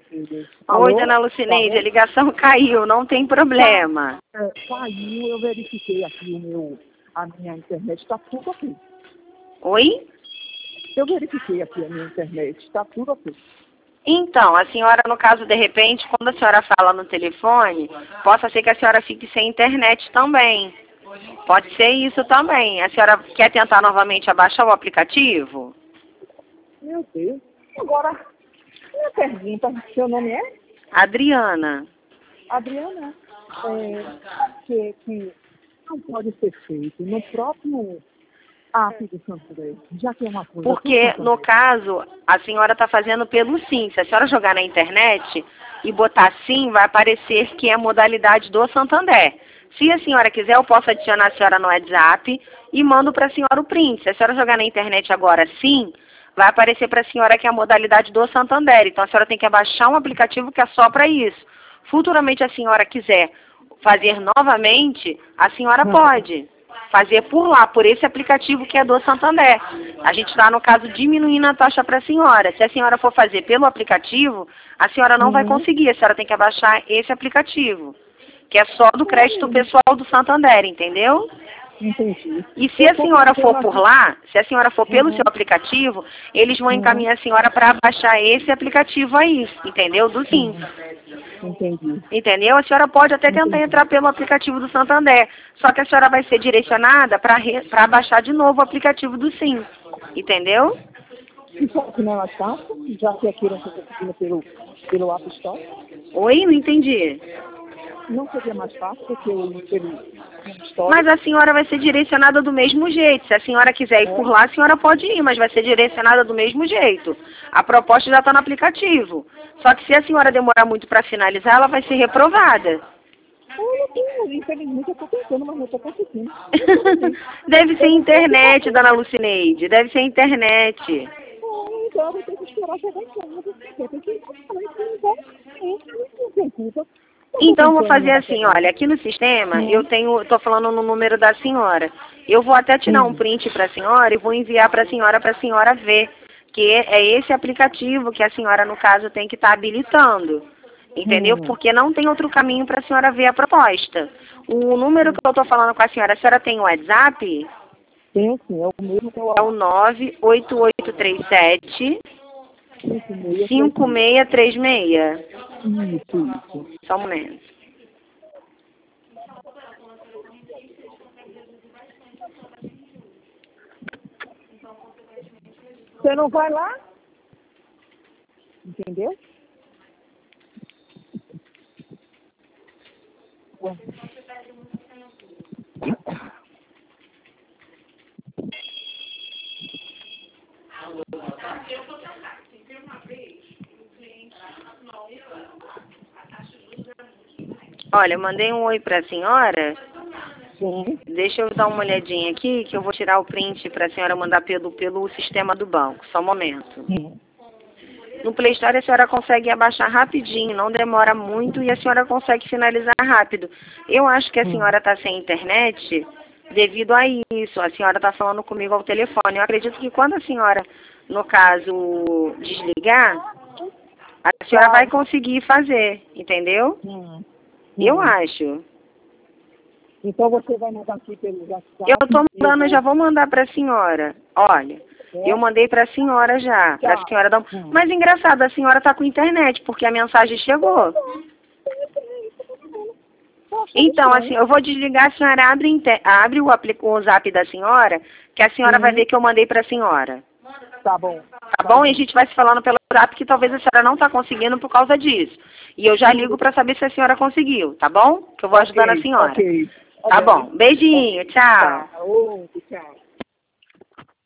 Oi, Alô? dona Lucineide, a ligação caiu, não tem problema. Caiu, eu verifiquei aqui a minha internet, está tudo ok. Oi? Eu verifiquei aqui a minha internet, está tudo ok. Então, a senhora, no caso, de repente, quando a senhora fala no telefone, possa ser que a senhora fique sem internet também. Pode ser isso também. A senhora quer tentar novamente abaixar o aplicativo? Meu Deus. Agora, minha pergunta, seu nome é? Adriana. Adriana, que não pode ser feito no próprio app do Santander, já que é uma coisa... Porque, no caso, a senhora está fazendo pelo SIM. Se a senhora jogar na internet e botar SIM, vai aparecer que é a modalidade do Santander. Se a senhora quiser, eu posso adicionar a senhora no WhatsApp e mando para a senhora o print. Se a senhora jogar na internet agora SIM, vai aparecer para a senhora que é a modalidade do Santander. Então, a senhora tem que baixar um aplicativo que é só para isso. Futuramente, a senhora quiser fazer novamente, a senhora pode fazer por lá, por esse aplicativo que é do Santander. A gente está, no caso, diminuindo a taxa para a senhora. Se a senhora for fazer pelo aplicativo, a senhora não vai conseguir. A senhora tem que abaixar esse aplicativo, que é só do crédito pessoal do Santander, entendeu? Entendi. E se a senhora for por lá, se a senhora for pelo seu aplicativo, eles vão encaminhar a senhora para baixar esse aplicativo aí, entendeu? Do SIM. Entendi. Entendeu? A senhora pode até tentar entrar pelo aplicativo do Santander, só que a senhora vai ser direcionada para baixar de novo o aplicativo do SIM. Entendeu? E sabe que não é mais fácil, já que aqui não está conseguindo pelo App Store? Oi? Não entendi. Não seria mais fácil do que pelo Store? Mas a senhora vai ser direcionada do mesmo jeito. Se a senhora quiser ir por lá, a senhora pode ir, mas vai ser direcionada do mesmo jeito. A proposta já está no aplicativo. Só que se a senhora demorar muito para finalizar, ela vai ser reprovada. Infelizmente eu estou tentando, mas não estou conseguindo. Deve ser internet, dona Lucineide. Deve ser internet. Então eu vou ter que esperar chegar em casa. Eu tenho que não tem culpa. Então, vou fazer assim, olha, aqui no sistema, estou falando no número da senhora. Eu vou até tirar um print para a senhora e vou enviar para a senhora ver, que é esse aplicativo que a senhora, no caso, tem que estar habilitando. Entendeu? Porque não tem outro caminho para a senhora ver a proposta. O número que eu estou falando com a senhora tem o WhatsApp? Tem sim, é o mesmo que eu... É o 98837 5636. Isso. Só um momento. Você não vai lá? Entendeu? Olha, eu mandei um oi para a senhora. Sim. Deixa eu dar uma olhadinha aqui, que eu vou tirar o print para a senhora mandar pelo sistema do banco. Só um momento. Sim. No Play Store a senhora consegue abaixar rapidinho, não demora muito e a senhora consegue finalizar rápido. Eu acho que a senhora está sem internet devido a isso. A senhora está falando comigo ao telefone. Eu acredito que quando a senhora, no caso, desligar, a senhora vai conseguir fazer, entendeu? Eu acho. Então você vai mandar aqui pelo WhatsApp? Eu estou mandando, já vou mandar para a senhora. Olha, eu mandei para a senhora já. Para a senhora dar Mas engraçado, a senhora está com internet, porque a mensagem chegou. Então, assim, eu vou desligar, a senhora abre o zap da senhora, que a senhora vai ver que eu mandei para a senhora. Tá bom. Tá bom? E a gente vai se falando pelo WhatsApp, que talvez a senhora não está conseguindo por causa disso. E eu já ligo para saber se a senhora conseguiu, tá bom? Que eu vou ajudando a senhora. Ok. Tá bom. Beijinho, tchau. Tchau.